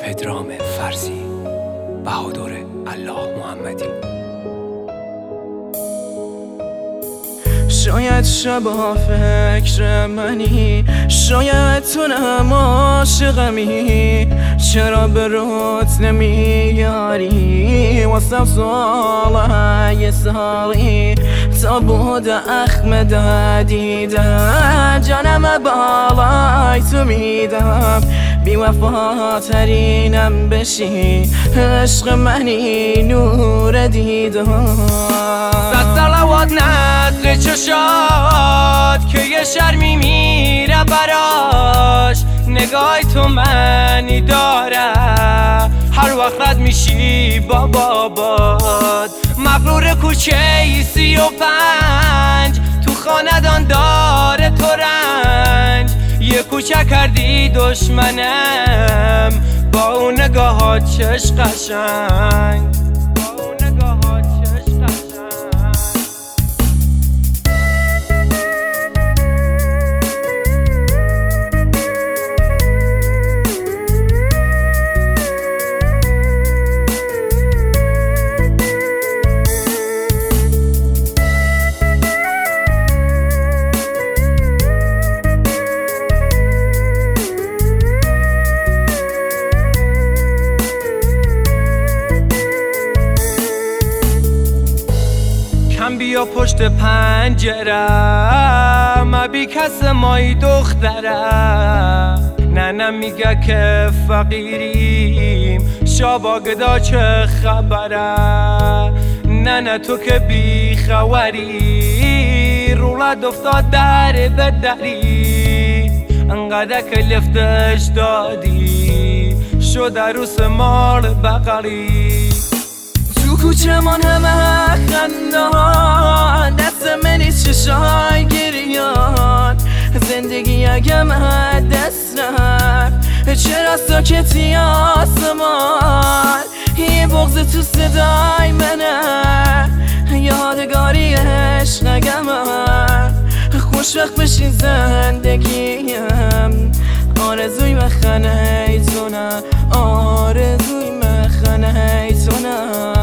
پدرام فرزی، بهادر الله محمدی. شاید شبا فکر منی، شاید تو نم عاشقمی، چرا به رود نمیاری واسم ساله سالی تا بود اخمد دیدم جانم بالای تو میدم بی وفاترینم بشی عشق منی نور دیدم صد صلوات نظر چشات که یه شرمی میره براش نگاه تو منی داره هر وقت رد میشی با بابات مغرور کوچه 35 تو خاندان داره تو رنج یه کوچه کردی دشمنم با اون نگاهات چش قشنگ بیا پشت پنجره بی کس مایی دختره نه میگه که فقیریم شابا گدا چه خبره نه تو که بی خوری رولت افتاد در به دری انقدر که لفتش دادی شد عروس مال بقری تو کوچه من همه خندان دست منی چشای گریان زندگی اگه من دست رفت چرا ساکتی آسمان یه بغض تو صدای منه یادگاری عشق اگه من خوشوقت بشین زندگیم آرزوی مخنه ای تو نه آرزوی مخنه ای تو نه